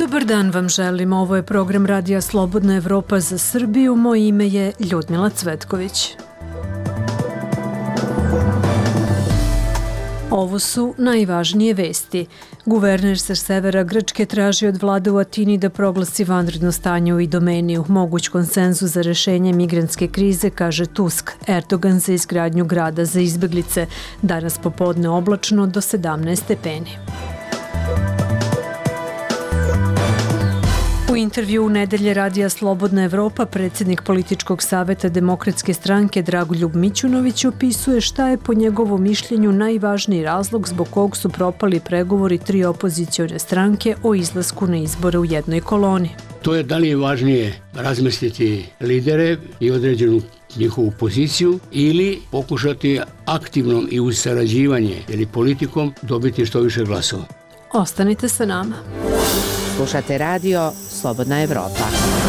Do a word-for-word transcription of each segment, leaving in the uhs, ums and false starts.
Dobar dan vam želim, ovo je program Radija Slobodna Evropa za Srbiju, moje ime je Ljudmila Cvetković. Ovo su najvažnije vesti. Guverner sa severa Grčke traži od vlade u Atini da proglasi vanredno stanje u Idomeniju. Moguć konsenzus za rešenje migrantske krize, kaže Tusk. Erdogan za izgradnju grada za izbeglice. Danas popodne oblačno do sedamnaest stepeni. U intervju u nedelje Radija Slobodna Evropa predsjednik političkog saveta Demokratske stranke Dragoljub Mićunović opisuje šta je po njegovom mišljenju najvažniji razlog zbog kog su propali pregovori tri opozicione stranke o izlasku na izbore u jednoj koloni. To je da li je važnije razmestiti lidere i određenu njihovu poziciju ili pokušati aktivnom i uz sarađivanje ili politikom dobiti što više glasova. Ostanite sa nama. Slušate radio Slobodna Evropa.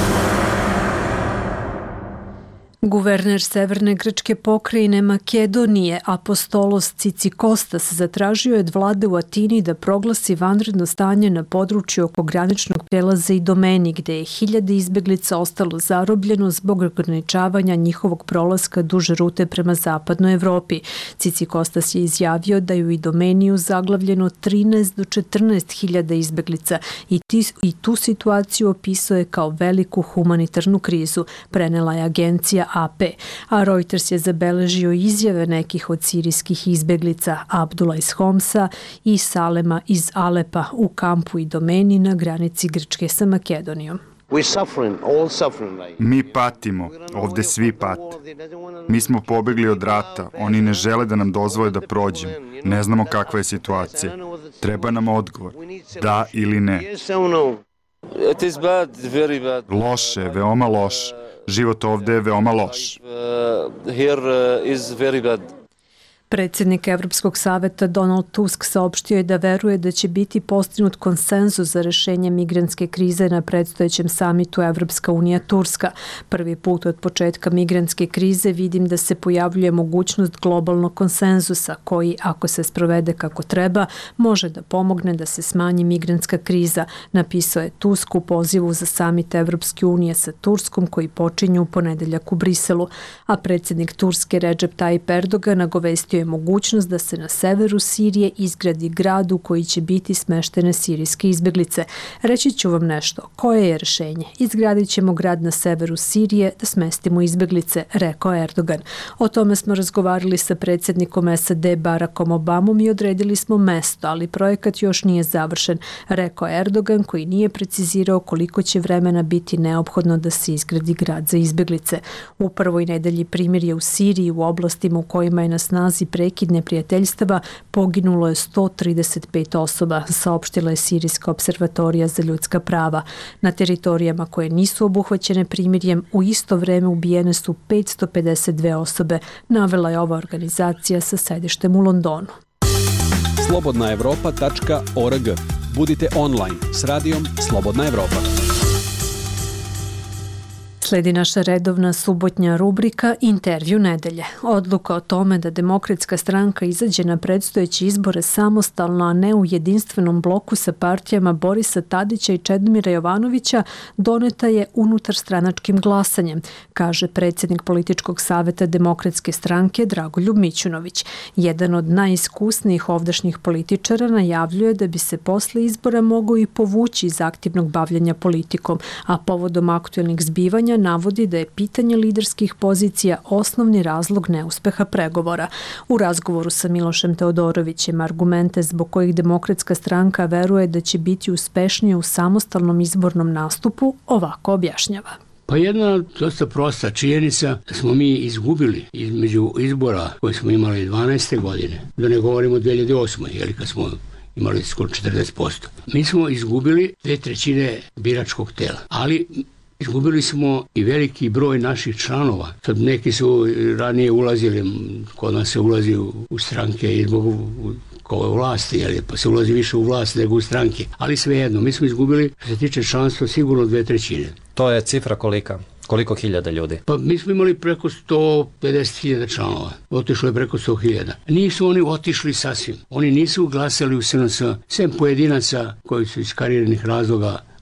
Guverner Severne Grčke pokrajine Makedonije Apostolos Cicikostas zatražio je od vlade u Atini da proglasi vanredno stanje na području oko graničnog prelaza Idomeni, gde je hiljade izbeglica ostalo zarobljeno zbog ograničavanja njihovog prolaska duže rute prema zapadnoj Evropi. Cicikostas je izjavio da je u Idomeniju zaglavljeno trinaest do četrnaest hiljada izbeglica i, ti, i tu situaciju opisao je kao veliku humanitarnu krizu, prenela je agencija A P, a Reuters je zabeležio izjave nekih od sirijskih izbeglica Abdula iz Homsa i Salema iz Alepa u kampu Idomeni na granici Grčke sa Makedonijom. Mi patimo, ovde svi pate. Mi smo pobegli od rata, oni ne žele da nam dozvole da prođemo. Ne znamo kakva je situacija. Treba nam odgovor, da ili ne. Loše, veoma loše. Život ovde je veoma loš. Predsjednik Evropskog saveta Donald Tusk saopštio je da veruje da će biti postignut konsenzus za rešenje migrantske krize na predstojećem samitu Evropska unija Turska. Prvi put od početka migrantske krize vidim da se pojavljuje mogućnost globalnog konsenzusa koji, ako se sprovede kako treba, može da pomogne da se smanji migrantska kriza, napisao je Tusk u pozivu za samit Evropske unije sa Turskom koji počinju u ponedeljak u Briselu, a predsjednik Turske Recep Tayyip Erdogan nagovestio je mogućnost da se na severu Sirije izgradi grad u koji će biti smeštene sirijske izbeglice. Reći ću vam nešto. Koje je rešenje? Izgradit ćemo grad na severu Sirije da smestimo izbeglice, rekao Erdogan. O tome smo razgovarali sa predsjednikom S A D Barackom Obamom i odredili smo mesto, ali projekat još nije završen, rekao Erdogan koji nije precizirao koliko će vremena biti neophodno da se izgradi grad za izbeglice. U prvoj nedelji primirja u Siriji u oblastima u kojima je na snazi prekid neprijateljstava poginulo je sto trideset pet osoba, saopštila je Sirijska observatorija za ljudska prava. Na teritorijama koje nisu obuhvaćene primirjem u isto vreme ubijene su petsto pedeset dve osobe, navela je ova organizacija sa sedištem u Londonu. slobodna evropa tačka org. Budite online s radijom Slobodna Evropa. Sledi naša redovna subotnja rubrika Intervju nedelje. Odluka o tome da Demokratska stranka izađe na predstojeće izbore samostalno, a ne u jedinstvenom bloku sa partijama Borisa Tadića i Čedomira Jovanovića, doneta je unutar stranačkim glasanjem, kaže predsjednik političkog saveta Demokratske stranke Dragoljub Mićunović. Jedan od najiskusnijih ovdašnjih političara najavljuje da bi se posle izbora mogao i povući iz aktivnog bavljanja politikom, a povodom aktuelnih zbivanja navodi da je pitanje liderskih pozicija osnovni razlog neuspeha pregovora. U razgovoru sa Milošem Teodorovićem argumente zbog kojih Demokratska stranka veruje da će biti uspešnije u samostalnom izbornom nastupu ovako objašnjava. Pa jedna dosta prosta činjenica da smo mi izgubili između izbora koje smo imali dvanaeste godine, da ne govorimo o dve hiljade osme. Jeli, kad smo imali skoro četrdeset posto. Mi smo izgubili dve trećine biračkog tela, ali izgubili smo i veliki broj naših članova. Sad neki su ranije ulazili, kod nas se ulazi u, u stranke i zbog kao vlasti, jel, pa se ulazi više u vlast nego u stranke. Ali svejedno, mi smo izgubili, što se tiče članstva, sigurno dve trećine. To je cifra kolika? Koliko hiljada ljudi? Pa mi smo imali preko sto pedeset hiljada članova. Otišlo je preko sto hiljada. Nisu oni otišli sasvim. Oni nisu glasali u S N S, sem pojedinaca koji su iz karijernih razloga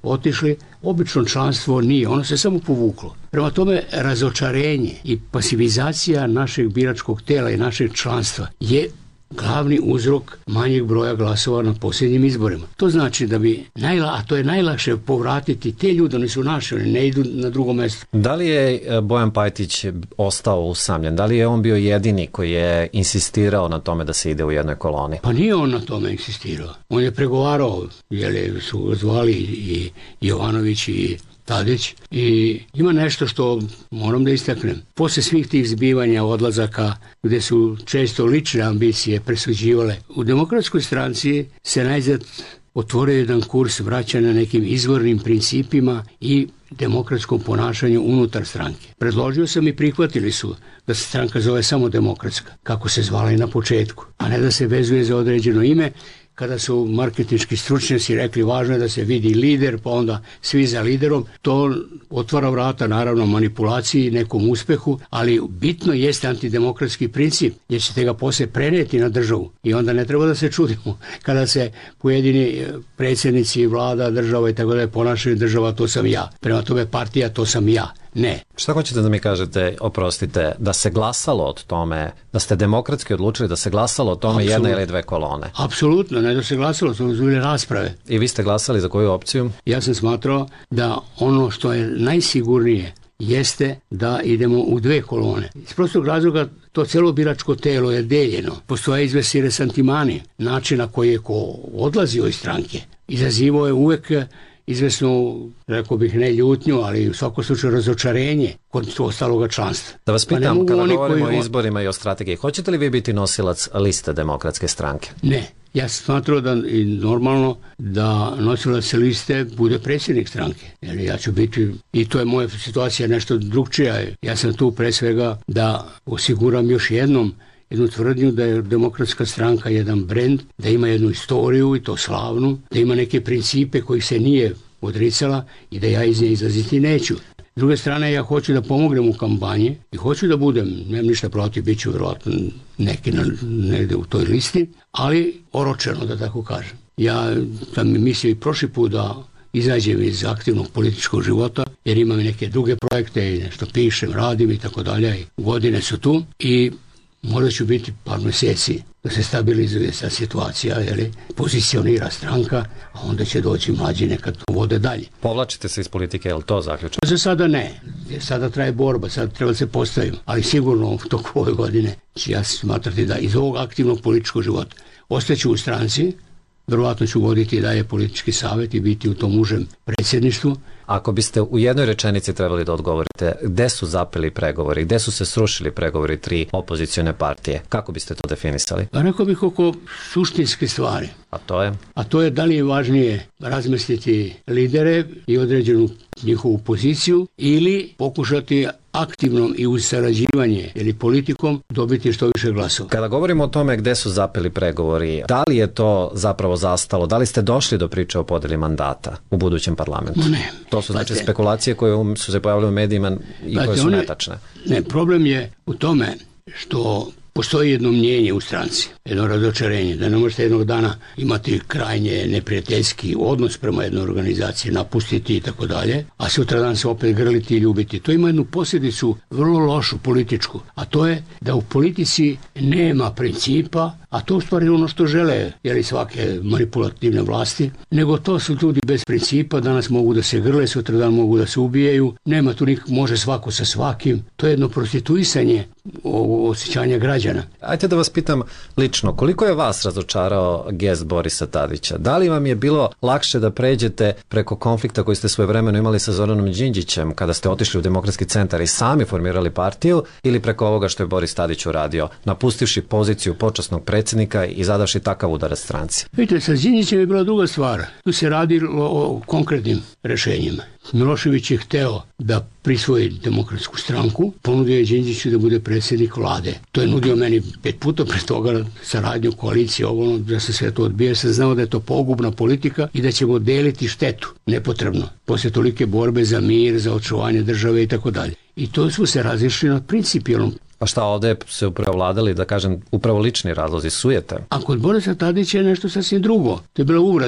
otišli, obično članstvo nije, ono se samo povuklo. Prema tome, razočarenje i pasivizacija našeg biračkog tela i našeg članstva je glavni uzrok manjeg broja glasova na posljednjim izborima. To znači da bi, najla, a to je najlakše povratiti te ljude, oni su naši, oni ne idu na drugo mesto. Da li je Bojan Pajtić ostao usamljen? Da li je on bio jedini koji je insistirao na tome da se ide u jednoj koloni? Pa nije on na tome insistirao. On je pregovarao, jer su zvali i Jovanović i Tadić, i ima nešto što moram da istaknem. Posle svih tih zbivanja, odlazaka, gde su često lične ambicije presuđivale, u Demokratskoj stranci se najzad otvorio jedan kurs vraćanja nekim izvornim principima i demokratskom ponašanju unutar stranke. Predložio sam i prihvatili su da se stranka zove samo Demokratska, kako se zvala i na početku, a ne da se vezuje za određeno ime. Kada su marketinški stručnjaci rekli važno je da se vidi lider, pa onda svi za liderom, to otvara vrata naravno manipulaciji, nekom uspehu, ali bitno jeste antidemokratski princip, jer ćete ga posle preneti na državu i onda ne treba da se čudimo kada se pojedini predsjednici vlada, država i tako da je ponašaju država, to sam ja. Prema tome partija, to sam ja. Ne. Šta hoćete da mi kažete, oprostite, da se glasalo od tome, da ste demokratski odlučili da se glasalo o tome Absolut. jedna ili dve kolone? Apsolutno, ne da se glasalo, to su bile rasprave. I vi ste glasali za koju opciju? Ja sam smatrao da ono što je najsigurnije jeste da idemo u dve kolone. Iz prostog razloga to celo biračko telo je deljeno. Postoje izvesni resantimani, način na koji je ko odlazio iz stranke. Izazivo je uvek izvesno, rekao bih, ne ljutnju, ali u svakom slučaju razočarenje kod ostaloga članstva. Da vas pitam, pa kada govorimo koji... o izborima i o strategiji, hoćete li vi biti nosilac liste Demokratske stranke? Ne. Ja sam smatrao da i normalno da nosilac liste bude predsjednik stranke. Jer ja ću biti, i to je moja situacija nešto drugčija. Ja sam tu pre svega da osiguram još jednom jednu tvrdnju da je Demokratska stranka jedan brend, da ima jednu istoriju i to slavnu, da ima neke principe kojih se nije odricala i da ja iz nje izlaziti neću. S druge strane, ja hoću da pomognem u kampanji i hoću da budem, nemam ništa protiv, bit ću vjerojatno neki na, negde u toj listi, ali oročeno, da tako kažem. Ja sam mislio i prošli put da izađem iz aktivnog političkog života, jer imam neke druge projekte i nešto pišem, radim i tako dalje. Godine su tu i možda ću biti par mjeseci da se stabilizuje sa situacija, jeli, pozicionira stranka, a onda će doći mlađi nekad to vode dalje. Povlačite se iz politike, je li to zaključno? Za sada ne. Sada traje borba, sada treba da se postavim, ali sigurno u toku ove godine ću ja smatrati da iz ovog aktivnog političkog života ostaću u stranci, verovatno ću voditi dalje politički savjet i biti u tom užem predsjedništvu. Ako biste u jednoj rečenici trebali da odgovorite gde su zapeli pregovori, gde su se srušili pregovori tri opozicione partije, kako biste to definisali? Pa rekao bih oko suštinske stvari. A to je? A to je da li je važnije razmestiti lidere i određenu njihovu poziciju ili pokušati aktivnom i uz sarađivanje ili politikom dobiti što više glasova. Kada govorimo o tome gde su zapeli pregovori, da li je to zapravo zastalo? Da li ste došli do priče o podeli mandata u budućem parlamentu? Ne. To su znači spekulacije koje su se pojavile u medijima i koje su netačne. Ne, problem je u tome što postoji jedno mnjenje u stranci, jedno razočarenje, da ne možete jednog dana imati krajnje neprijateljski odnos prema jednoj organizaciji, napustiti i tako dalje, a sutra dan se opet grliti i ljubiti. To ima jednu posljedicu vrlo lošu političku, a to je da u politici nema principa, a to u stvari ono što žele, jer i svake manipulativne vlasti, nego to su ljudi bez principa, danas mogu da se grle, sutra dan mogu da se ubijaju, nema tu nikak, može svako sa svakim, to je jedno prostituisanje osjećanja građana. Ajde da vas pitam lično, koliko je vas razočarao gest Borisa Tadića? Da li vam je bilo lakše da pređete preko konflikta koji ste svojevremeno imali sa Zoranom Đinđićem kada ste otišli u Demokratski centar i sami formirali partiju, ili preko ovoga što je Boris Tadić uradio, napustivši poziciju počasnog predsjednika i zadavši takav udarac stranci? Vidite, sa Đinđićem je bila druga stvar. Tu se radilo o konkretnim rešenjima. Milošević je hteo da prisvoji Demokratsku stranku, ponudio je Đinđiću da bude predsjednik vlade. To je nudio meni pet puta pre toga saradnju, koalicije, ovo, da se sve to odbije. Sam znao da je to pogubna politika i da ćemo deliti štetu nepotrebno. Poslije tolike borbe za mir, za očuvanje države i tako dalje. I to smo se razišli na principijalnom. Pa šta, ovde se upravo vladali, da kažem, upravo lični razlozi, sujete? A kod Borisa Tadića je nešto sasvim drugo. To je bila uvreda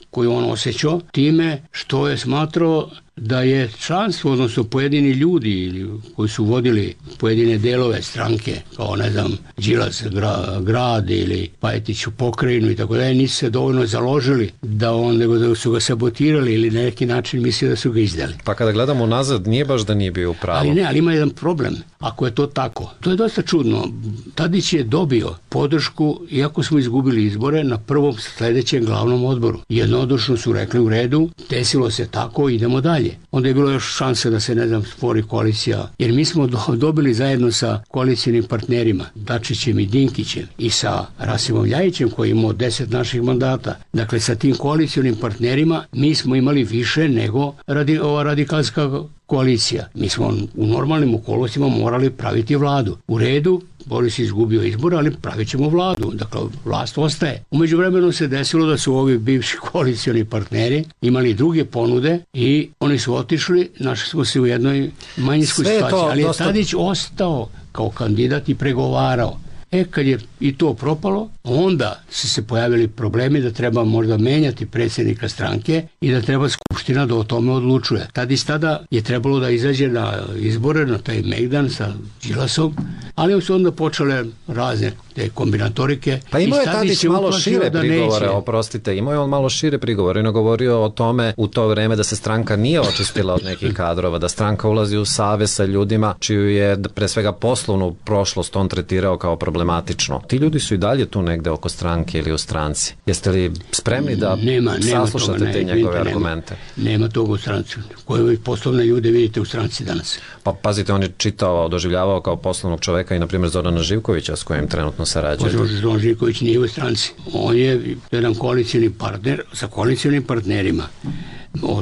koju on osjećao time što je smatrao da je članstvo, odnosno pojedini ljudi koji su vodili pojedine delove stranke, kao ne znam, Đilas gra, grad ili Pajtić u pokrajinu i tako dalje, nisu se dovoljno založili da on, nego da su ga sabotirali ili na neki način mislili da su ga izdali. Pa kada gledamo nazad, nije baš da nije bio u pravu. Ali ne, ali ima jedan problem, ako je to tako. To je dosta čudno. Tadić je dobio podršku, iako smo izgubili izbore, na prvom sledećem glavnom odboru. Jednodušno su rekli u redu, desilo se tako, idemo dalje. Onda je bilo još šanse da se, ne znam, stvori koalicija, jer mi smo do, dobili zajedno sa koalicijalnim partnerima, Dačićem i Dinkićem i sa Rasimom Ljajićem koji je imao deset naših mandata. Dakle, sa tim koalicijalnim partnerima mi smo imali više nego radi, ova radikalska koalicija. Mi smo u normalnim okolnostima morali praviti vladu. U redu, Boris je izgubio izbor, ali pravit ćemo vladu. Dakle, vlast ostaje. Umeđu vremenu se desilo da su ovi bivši koalicioni partneri imali druge ponude i oni su otišli, našli smo se u jednoj manjinskoj situaciji, ali je dosta... Tadić ostao kao kandidat i pregovarao. E, kad je i to propalo, onda su se pojavili problemi da treba možda menjati predsjednika stranke i da treba Skupština da o tome odlučuje. Tad i tada je trebalo da izađe na izbore, na taj megdan sa Đilasom, ali su onda počele razne te kombinatorike. Pa imao je Tadić malo šire prigovore, neće. oprostite, imao je on malo šire prigovore, on govorio o tome u to vreme da se stranka nije očistila od nekih kadrova, da stranka ulazi u savez sa ljudima čiju je pre svega poslovnu prošlost on tretirao kao problematično. Ti ljudi su i dalje tu negde oko stranke ili u stranci. Jeste li spremni da nema, nema saslušate toga, te ne, njegove nema, argumente? Nema toga u stranci. Koje poslovne ljude vidite u stranci danas? Pa pazite, on je čitao, doživljavao kao poslovnog čoveka i na primjer Zorana Živkovića s kojim trenutno sarađuje. Zoran Živković nije u stranci. On je jedan koalicijni partner sa koalicijnim partnerima. Od,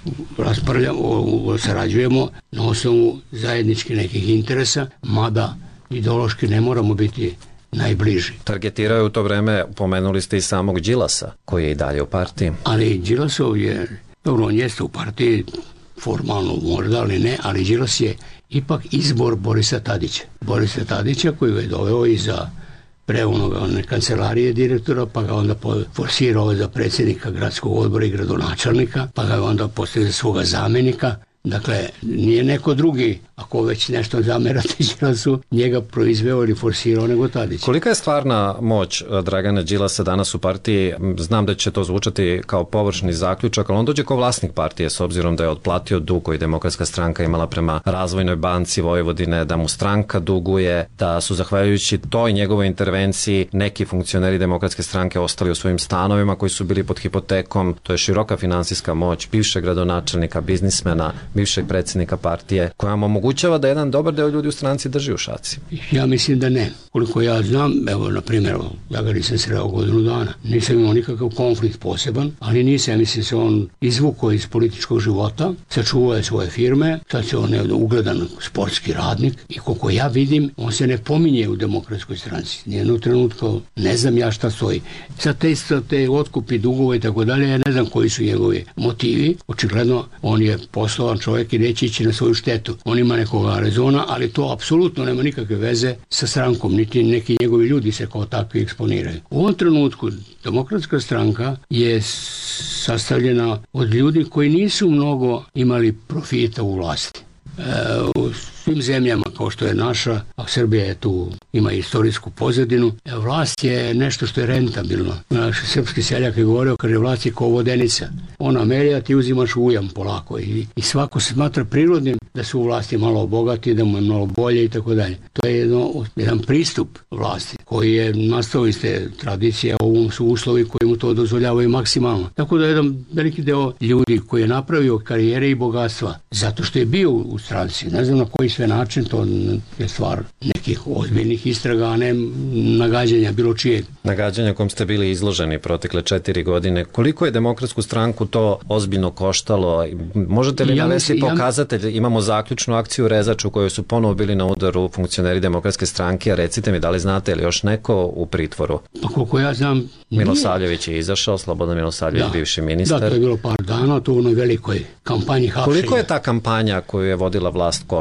raspravljamo, sarađujemo na osnovu zajedničkih nekih interesa, mada ideološki ne moramo biti najbliži. Targetirao je u to vreme, pomenuli ste i samog Đilasa, koji je i dalje u partiji. Ali Đilasov je, dobro, on jeste u partiji, formalno možda, ali ne, ali Đilas je ipak izbor Borisa Tadića. Borisa Tadića koji ga je doveo i za pre onoga one kancelarije direktora, pa ga onda forsirao za predsjednika gradskog odbora i gradonačelnika, pa ga je onda postavio za svoga zamenika. Dakle, nije neko drugi, ako već nešto zamerate Đilasu, njega proizveo ili forsirao nego Tadić. Kolika je stvarna moć Dragana Đilasa danas u partiji? Znam da će to zvučati kao površni zaključak, ali on dođe kao vlasnik partije s obzirom da je otplatio dug koji Demokratska stranka imala prema Razvojnoj banci Vojvodine, da mu stranka duguje, da su zahvaljujući toj njegovoj intervenciji neki funkcioneri Demokratske stranke ostali u svojim stanovima koji su bili pod hipotekom. To je široka finansijska moć bivšeg gradonačelnika, biznismena, bivšeg predsjednika partije, koja vam omogućava da jedan dobar deo ljudi u stranci drži u šaci? Ja mislim da ne. Koliko ja znam, evo, na primjer, ja ga nisam sreo godinu dana. Nisam imao nikakav konflikt poseban, ali nisam, ja mislim se on izvukao iz političkog života, sačuvao je svoje firme, sad se on je ugledan sportski radnik i koliko ja vidim, on se ne pominje u Demokratskoj stranci. Nijednog trenutka, ne znam ja šta stoji. Sad te, te otkupi dugova i tako dalje, ja ne znam koji su njegovi motivi. Očigledno, on je poslovan čovjek i neće ići na svoju štetu. On ima nekoga rezona, ali to apsolutno nema nikakve veze sa strankom, niti neki njegovi ljudi se kao takvi eksponiraju. U ovom trenutku Demokratska stranka je sastavljena od ljudi koji nisu mnogo imali profita u vlasti. E, u svim zemljama kao što je naša, a Srbija je tu, ima istorijsku pozadinu, vlast je nešto što je rentabilno. Naš srpski seljak je govorio, kaže, vlast je kao vodenica. Ona melja, ti uzimaš ujam polako i, i svako se smatra prirodnim da su u vlasti malo obogati, da mu je malo bolje i tako dalje. To je jedno, jedan pristup vlasti koji je nastao iz te tradicije, ovom su uslovi koji mu to dozvoljavaju maksimalno. Tako da jedan veliki deo ljudi koji je napravio karijere i bogatstva zato što je bio u stranci, ne znam na koji sve način, to je stvar nekih ozbiljnih istraga, a ne nagađanja bilo čijeg. Nagađanja kom ste bili izloženi protekle četiri godine. Koliko je Demokratsku stranku to ozbiljno koštalo? Možete li ja navesti pokazatelj? Ja... Imamo zaključnu akciju Rezač u kojoj su ponovo bili na udaru funkcioneri Demokratske stranke, a recite mi da li znate ili još neko u pritvoru? Pa koliko ja znam... Milosavljević je izašao, Slobodan Milosavljević, da, bivši ministar. Da, to je bilo par dana, to u onoj velikoj kampanji hapšenja. Koliko je ta kampanja koju je vodila vlast koštala Demokratsku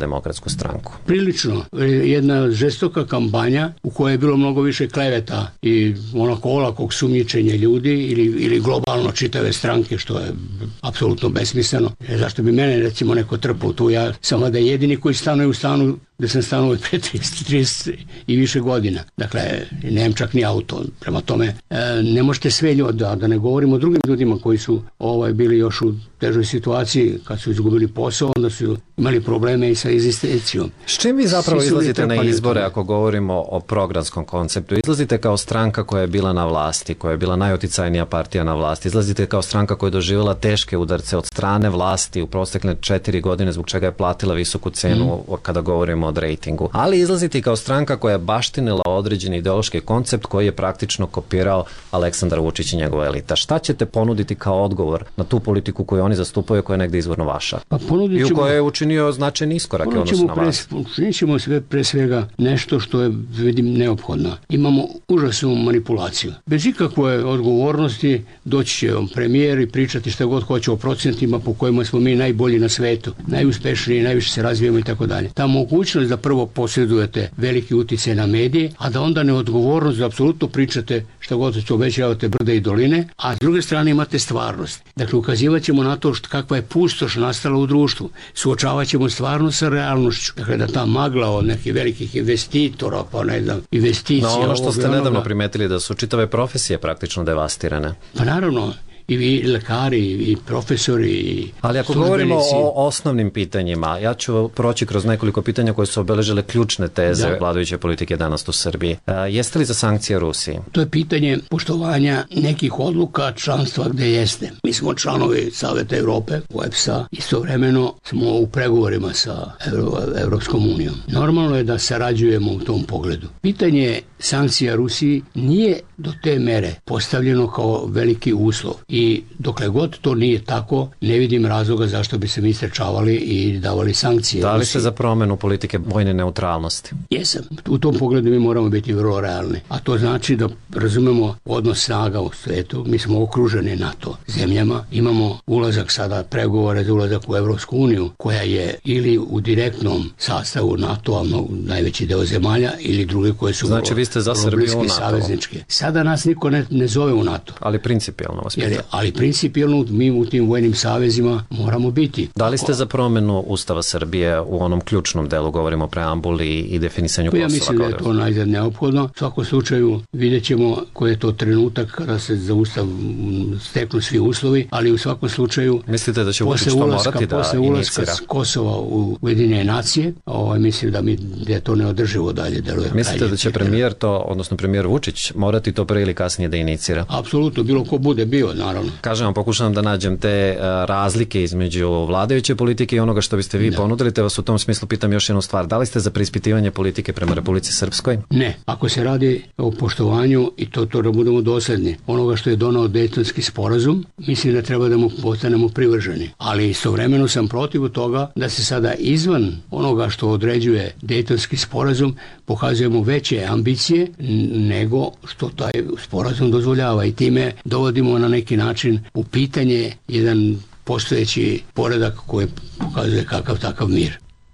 demokratsku stranku? Prilično. Jedna žestoka kampanja u kojoj je bilo mnogo više kleveta i onako olakog sumnjičenja ljudi ili, ili globalno čitave stranke, što je apsolutno besmisleno. Zašto bi mene recimo neko trpao tu? Ja sam da jedini koji stanuje u stanu gde sam stanovao pre trideset, trideset i više godina. Dakle, nemam čak ni auto. Prema tome, ne možete sve ljudi, da, da ne govorimo o drugim ljudima koji su ovaj, bili još u težoj situaciji, kad su izgubili posao, onda su imali probleme i sa egzistencijom. S čim vi zapravo izlazite na izbore ako govorimo o programskom konceptu? Izlazite kao stranka koja je bila na vlasti, koja je bila najoticajnija partija na vlasti. Izlazite kao stranka koja je doživjela teške udarce od strane vlasti u prostekle četiri godine, zbog čega je platila visoku cenu mm. kada govorimo od rejtingu. Ali izlazite kao stranka koja je baštinila određeni ideološki koncept koji je praktično kopirao Aleksandar Vučić i njegova elita. Šta ćete ponuditi kao odgovor na tu politiku koju oni zastupaju, koja je negde izvorno vaša? Pa ponudit ćemo, i u kojoj je učinio značajne iskorake odnosno na vas. Učinit ćemo sve pre svega nešto što je, vidim, neophodno. Imamo užasnu manipulaciju. Bez ikakve odgovornosti doći će vam premijer i pričati šta god hoće o procentima po kojima smo mi najbolji na svetu, najuspešniji, najviše se razvijemo i tako dalje. Ta mogućnost da prvo posjedujete veliki uticaj na medije, a da onda neodgovornost da apsolutno pričate šta god će obećavate brda i doline, a s druge strane imate stvarnost. Dakle, ukazivat ćemo na to što, kakva je pustoš nastala u društvu. Suočavat ćemo stvarno sa realnošću. Dakle, da ta magla od nekih velikih investitora, pa ne znam, investicija... No, ono što ste nedavno primetili da su čitave profesije praktično devastirane. Pa naravno, i vi lekari, i profesori, i ali ako govorimo o osnovnim pitanjima, ja ću proći kroz nekoliko pitanja koje su obeležile ključne teze da. vladajuće politike danas u Srbiji. E, jeste li za sankcije Rusiji? To je pitanje poštovanja nekih odluka članstva gde jeste. Mi smo članovi Saveta Evrope, U E P S-a, istovremeno smo u pregovorima sa Evro, Evropskom unijom. Normalno je da sarađujemo u tom pogledu. Pitanje sankcija Rusiji nije do te mere postavljeno kao veliki uslov. I dokle god to nije tako, ne vidim razloga zašto bi se mi istrečavali i davali sankcije. Da li ste za promenu politike vojne neutralnosti? Jesam. U tom pogledu mi moramo biti vrlo realni. A to znači da razumemo odnos snaga u svetu. Mi smo okruženi NATO zemljama. Imamo ulazak sada, pregovore za ulazak u Evropsku uniju, koja je ili u direktnom sastavu NATO-a, najveći deo zemalja, ili druge koje su znači, vi ste za Srbiju u NATO. Savezničke. Sada nas niko ne, ne zove u NATO. Ali principijelno vas pitam. Ali principijelno mi u tim vojnim savezima moramo biti. Da li ste za promenu Ustava Srbije u onom ključnom delu, govorimo o preambuli i definisanju Kosova? Ja mislim da je to najzad neophodno. U svakom slučaju vidjet ćemo koji je to trenutak kada se za Ustav steknu svi uslovi, ali u svakom slučaju mislite da će Vučić to morati da posle ulaska Kosova u Ujedinjene nacije, ovaj, mislim da mi da je to neodrživo dalje deluje. Mislite da će premijer to, odnosno premijer Vučić morati to pre ili kasnije da inicira? Apsolutno, bilo ko bude bio, naravno. Kažem vam, pokušavam da nađem te uh, razlike između vladajuće politike i onoga što biste vi da. ponudili, te vas u tom smislu pitam još jednu stvar. Da li ste za preispitivanje politike prema Republici Srpskoj? Ne. Ako se radi o poštovanju i to, to da budemo dosledni onoga što je donao Dejtonski sporazum, mislim da treba da mu postanemo privrženi. Ali istovremeno sam protiv toga da se sada izvan onoga što određuje Dejtonski sporazum pokazujemo veće ambicije nego što taj sporazum dozvoljava i time dovodimo na neki način u pitanje jedan postojeći poredak koji pokazuje kakav takav mir.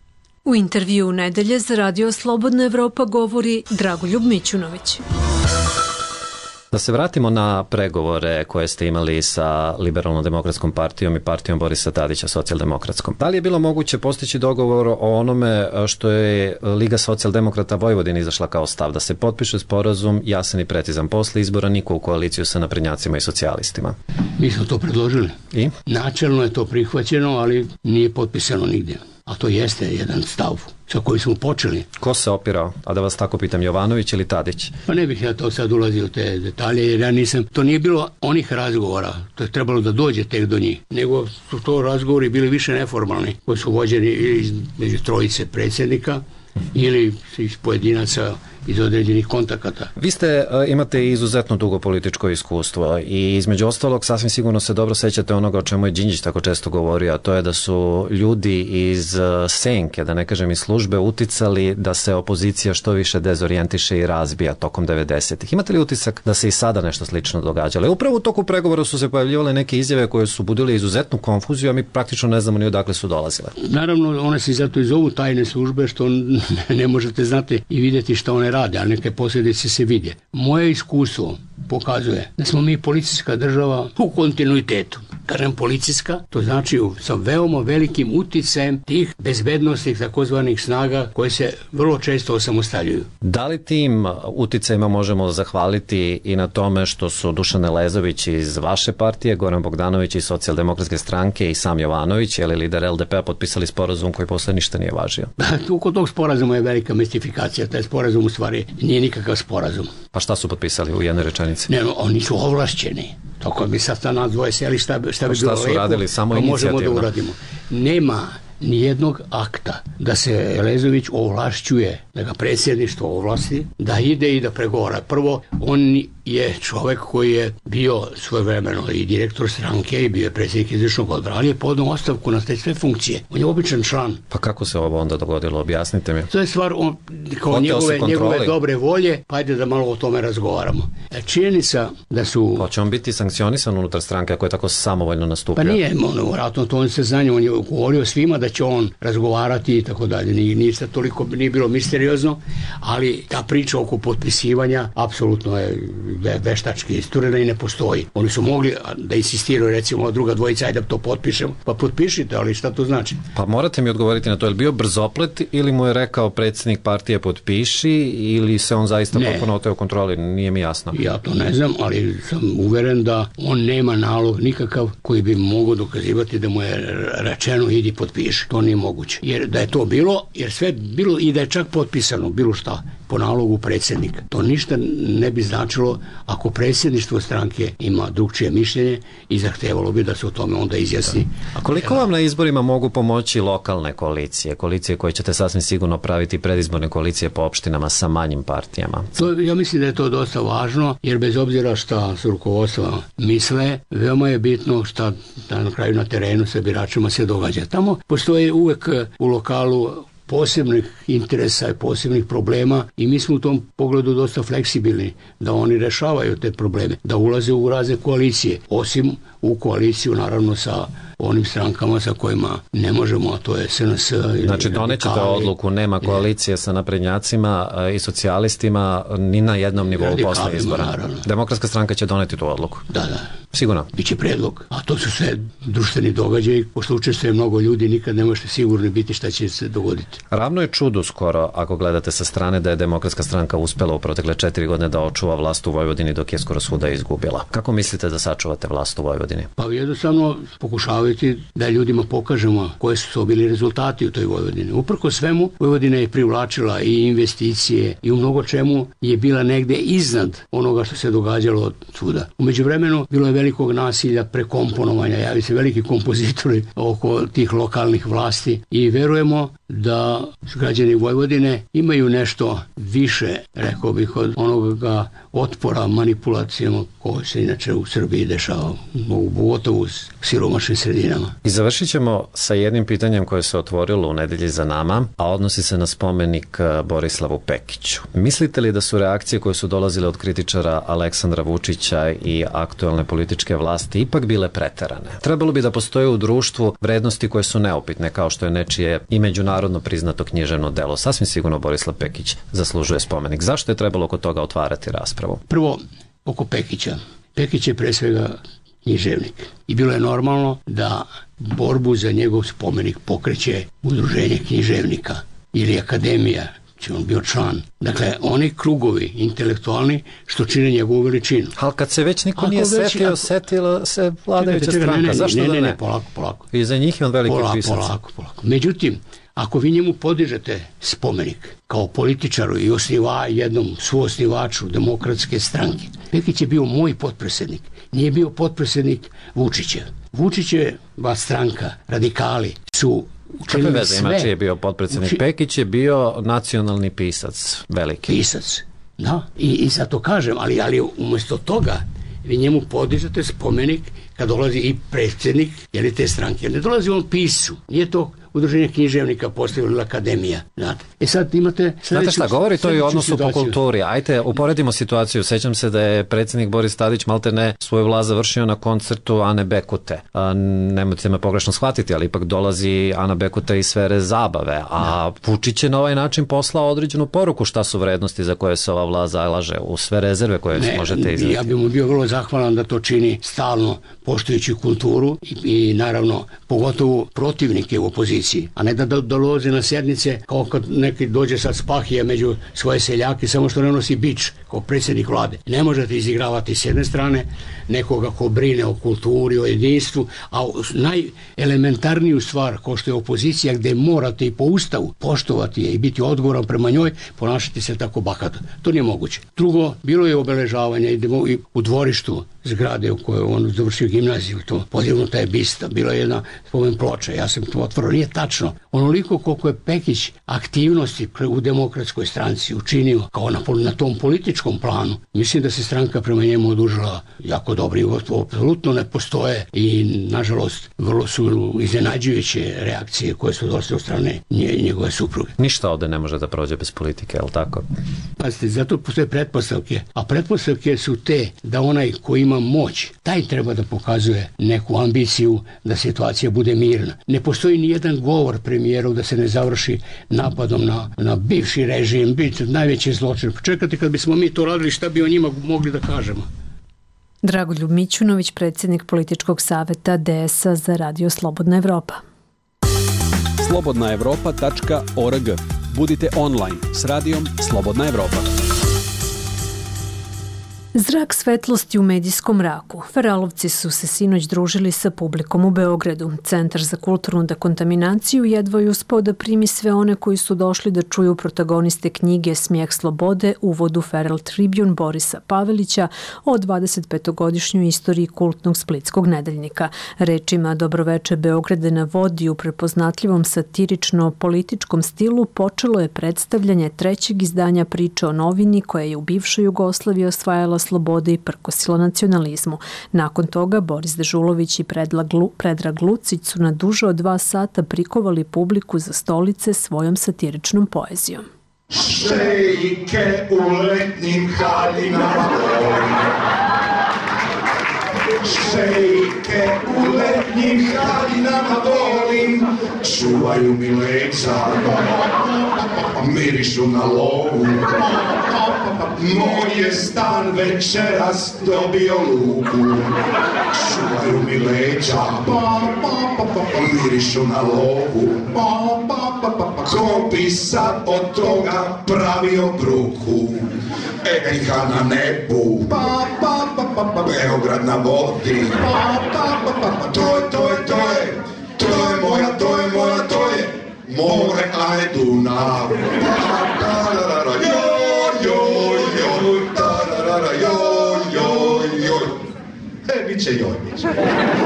U intervju nedelje za Radio Slobodna Evropa govori Dragoljub Mićunović. Da se vratimo na pregovore koje ste imali sa Liberalno-demokratskom partijom i partijom Borisa Tadića, socijaldemokratskom. Da li je bilo moguće postići dogovor o onome što je Liga socijaldemokrata Vojvodine izašla kao stav, da se potpiše sporazum jasan i precizan posle izbora, niko u koaliciju sa naprednjacima i socijalistima? Mi smo to predložili. I? Načelno je to prihvaćeno, ali nije potpisano nigdje. A to jeste jedan stav sa kojim smo počeli. Ko se opirao? A da vas tako pitam, Jovanović ili Tadić? Pa ne bih ja to sad ulazio u te detalje, jer ja nisam, to nije bilo onih razgovora, to je trebalo da dođe tek do njih, nego su to razgovori bili više neformalni, koji su vođeni između trojice predsjednika, ili iz pojedinaca iz određenih kontakata. Vi ste, imate izuzetno dugo političko iskustvo i između ostalog sasvim sigurno se dobro sećate onoga o čemu je Đinđić tako često govorio, a to je da su ljudi iz senke, da ne kažem iz službe, uticali da se opozicija što više dezorijentiše i razbija tokom devedesetih. Imate li utisak da se i sada nešto slično događalo? Upravo u toku pregovora su se pojavljivale neke izjave koje su budile izuzetnu konfuziju, a mi praktično ne znamo ni odakle su dolazile. Naravno, one se zato i zovu tajne službe, što ne možete znati i vidjeti što one rade, ali neke posljedice se vidje. Moje iskustvo pokazuje da smo mi policijska država u kontinuitetu. Kažem policijska, to znači sa veoma velikim uticajem tih bezbednostnih takozvanih snaga koje se vrlo često osamostaljuju. Da li tim uticajima možemo zahvaliti i na tome što su Dušan Elezović iz vaše partije, Goran Bogdanović iz Socijaldemokratske stranke i sam Jovanović, ili lider L D P-a, potpisali sporazum koji posle ništa nije važio? Oko tog sporazuma je velika mistifikacija. Taj sporazum u stvari nije nikakav sporazum. Pa šta su potpisali u jednoj rečenici? Ne, oni su ovlašćeni. Tako bi sad na dvoje seli šta, šta bi šta bilo su lepo, radili, samo pa možemo inicijativno da uradimo. Nema nijednog akta da se Elezović ovlašćuje, da ga predsjedništvo ovlasti, da ide i da pregovara. Prvo, on je čovek koji je bio svojevremeno i direktor stranke i bio je predsjednik izvršnog odbora, ali je podao ostavku na te sve funkcije. On je običan član. Pa kako se ovo onda dogodilo? Objasnite mi. To je stvar on, kao njegove, njegove dobre volje, pa ajde da malo o tome razgovaramo. Činjenica da su... Hoće on biti sankcionisan unutar stranke ako je tako samovoljno nastupio? Pa nije, ono, vratno to on se znanje, on je govorio svima da će on razgovarati i tako dalje. Ništa toliko nije bilo misteriozno, ali ta priča oko potpisivanja apsolutno je veštački isturena i ne postoji. Oni su mogli da insistiraju, recimo, druga dvojica, ajde da to potpišemo. Pa potpišite, ali šta to znači? Pa morate mi odgovoriti na to, je li bio brzoplet ili mu je rekao predsjednik partije potpiši ili se on zaista potpuno oteo kontroli? Nije mi jasno. Ja to ne znam, ali sam uveren da on nema nalog nikakav koji bi mogao dokazivati da mu je rečeno idi potpiši. To nije moguće. Jer da je to bilo, jer sve bilo i da je čak potpisano, bilo šta, po nalogu predsjednika. To ništa ne bi značilo ako predsjedništvo stranke ima drugčije mišljenje i zahtevalo bi da se o tome onda izjasni. A koliko vam na izborima mogu pomoći lokalne koalicije, koalicije koje ćete sasvim sigurno praviti predizborne koalicije po opštinama sa manjim partijama? To, ja mislim da je to dosta važno, jer bez obzira šta su rukovodstva misle, veoma je bitno šta na kraju na terenu sa biračima se događa. Tamo postoje uvek u lokalu posebnih interesa i posebnih problema i mi smo u tom pogledu dosta fleksibilni da oni rešavaju te probleme, da ulaze u razne koalicije, osim u koaliciju naravno sa onim strankama sa kojima ne možemo, a to je S N S. Znači donećete odluku, nema koalicije sa naprednjacima i socijalistima ni na jednom nivou posle izbora. Naravno. Demokratska stranka će doneti tu odluku. Da, da. Sigurno? Biće predlog. A to su sve društveni događaji, pošto učestvuje mnogo ljudi, nikad ne možete sigurno biti šta će se dogoditi. Ravno je čudu skoro, ako gledate sa strane, da je Demokratska stranka uspela u protekle četiri godine da očuva vlast u Vojvodini dok je skoro svuda izgubila. Kako mislite da sačuvate vlast u Vojvodini? Pa jednostavno pokušavajući da ljudima pokažemo koje su to bili rezultati u toj Vojvodini. Uprko svemu, Vojvodina je privlačila i investicije i u mnogo čemu je bila negde iznad onoga što se događalo od svuda. U međuvremenu bilo je velikog nasilja, prekomponovanja, javi se veliki kompozitori oko tih lokalnih vlasti i verujemo da građani Vojvodine imaju nešto više, rekao bih, od onoga otpora manipulacijama koje se inače u Srbiji dešava, u pogotovo u siromašnim sredinama. I završit ćemo sa jednim pitanjem koje se otvorilo u nedelji za nama, a odnosi se na spomenik Borislavu Pekiću. Mislite li da su reakcije koje su dolazile od kritičara Aleksandra Vučića i aktuelne političke vlasti ipak bile preterane? Trebalo bi da postoje u društvu vrednosti koje su neupitne, kao što je nečije i međunarodno priznato književno delo. Sasvim sigurno Borislav Pekić zaslužuje spomenik. Zašto je trebalo oko toga otvarati raspravu? Prvo, oko Pekića. Pekić je pre svega književnik. I bilo je normalno da borbu za njegov spomenik pokreće udruženje književnika ili akademija, či on bio član. Dakle, oni krugovi intelektualni što čine njegovu veličinu. Ali kad se već niko nije setio, ako... setila se vladajuća stranka. Ne, ne, Zašto ne, da ne, ne? ne, polako, polako. I za njih je on veliki polako, pisac. Polako, polako. Međutim, ako vi njemu podižete spomenik kao političaru i osniva jednom suosnivaču Demokratske stranke, Pekić je bio moj potpredsjednik, nije bio potpredsjednik Vučića. Vučićeva stranka, radikali, su učinili veze, sve. Ima čiji je bio potpredsjednik Uči... Pekić je bio nacionalni pisac, veliki. Pisac, da. I, i sad to kažem, ali, ali umjesto toga vi njemu podižete spomenik kad dolazi i predsjednik jeli, te stranke. Ne dolazi on pisu, nije to udruženje književnika postavila akademija. Znate. E sad imate Znate šta, govori to i o odnosu situaciju. Po kulturi. Ajte, uporedimo situaciju. Sećam se da je predsjednik Boris Tadić maltene svoju vlast završio na koncertu Ane Bekute. A, nemojte me pogrešno shvatiti, ali ipak dolazi Ana Bekuta iz sfere zabave. A da. Vučić je na ovaj način poslao određenu poruku šta su vrednosti za koje se ova vlast zalaže u sve rezerve koje ne, možete izvesti. Ja bih mu bio vrlo zahvalan da to čini stalno poštujući kulturu i, i naravno pogotovo protivnike u opoziciji, a ne da dolazi na sjednice kao kad neki dođe sad Spahija među svoje seljake, samo što ne nosi bič kao predsjednik vlade. Ne možete izigravati s jedne strane nekoga ko brine o kulturi, o jedinstvu, a najelementarniju stvar kao što je opozicija gde morate i po ustavu poštovati je i biti odgovoran prema njoj, ponašati se tako bahato. To nije moguće. Drugo, bilo je obeležavanje i u dvorištu zgrade u kojoj on završio gimnaziju, to podignuta je bista, bila je jedna spomen ploča, ja sam to otvorio, nije tačno. Onoliko koliko je Pekić aktivnosti u demokratskoj stranci učinio kao na, na tom političkom planu, mislim da se stranka prema njemu odužila jako dobro i apsolutno ne postoje i nažalost vrlo su iznenađujuće reakcije koje su došle od strane nje, njegove supruge. Ništa ovde ne može da prođe bez politike, je li tako? Pazite, zato postoje pretpostavke, a pretpostavke su te da onaj ko ima moć, taj treba da pokazuje neku ambiciju da situacija bude mirna. Ne postoji ni jedan govor premijerov da se ne završi napadom na, na bivši režim, biti najveći zločin. Čekajte, kad bismo mi to radili, šta bi o njima mogli da kažemo? Dragoljub Mićunović, predsjednik političkog saveta D S A za Radio Slobodna Evropa. slobodna evropa tačka org. Budite online s radijom Slobodna Evropa. Zrak svetlosti u medijskom mraku. Feralovci su se sinoć družili sa publikom u Beogradu. Centar za kulturnu dekontaminaciju jedva je uspeo da primi sve one koji su došli da čuju protagoniste knjige Smijeh slobode, uvodu Feral Tribune Borisa Pavelića o dvadesetpetogodišnjoj istoriji kultnog splitskog nedeljnika. Rečima Dobroveče Beograde na vodi u prepoznatljivom satirično-političkom stilu počelo je predstavljanje trećeg izdanja priče o novini koja je u bivšoj Jugoslaviji osvajala slobode i prkosila nacionalizmu. Nakon toga Boris Dežulović i Predrag Lucić su na duže od dva sata prikovali publiku za stolice svojom satiričnom poezijom. Šejke u letnim haljinama volim, šejke u letnim haljinama volim, čuvaju mi leđa, mirišu na lovu. Moj je stan večeras dobio luku, čuvaju mi leđa, mirišu na lovu. Ko bi sad od toga pravio bruku, etika na nebu, Beograd na vodi. To je, to je, to je, to je moja, to je moja, to je more, a ne Dunav. Joj, joj, tararara, joj, joj, joj. E, bit će joj, bit će.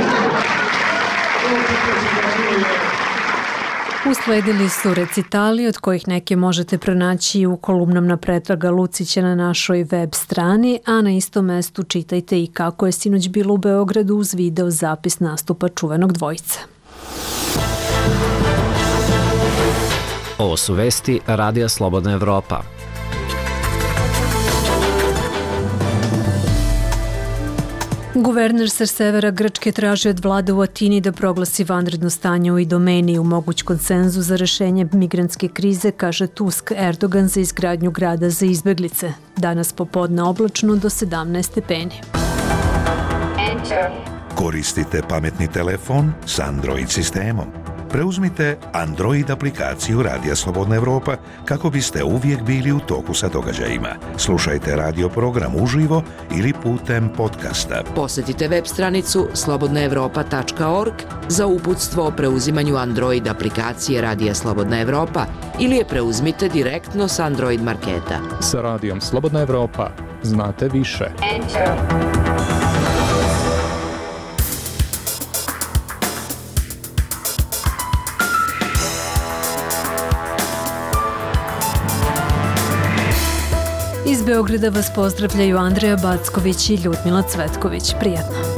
Usledili su recitali od kojih neke možete pronaći u kolumnama Predraga Lucića na našoj web strani, a na istom mestu čitajte i kako je sinoć bilo u Beogradu uz video zapis nastupa čuvenog dvojica. Ovo su vesti Radija Slobodna Evropa. Guverner sa severa Grčke traži od vlade u Atini da proglasi vanredno stanje u Idomeniji u moguć konsenzus za rešenje migrantske krize, kaže Tusk. Erdogan za izgradnju grada za izbeglice. Danas popodne oblačno do sedamnaest stepeni. Koristite pametni telefon s Android sistemom. Preuzmite Android aplikaciju Radija Slobodna Evropa kako biste uvijek bili u toku sa događajima. Slušajte radio program uživo ili putem podcasta. Posjetite web stranicu slobodna evropa tačka org za uputstvo o preuzimanju Android aplikacije Radija Slobodna Evropa ili je preuzmite direktno s Android marketa. Sa Radijom Slobodna Evropa znate više. Enter. Beograda vas pozdravljaju Andreja Backović i Ljudmila Cvetković. Prijetno.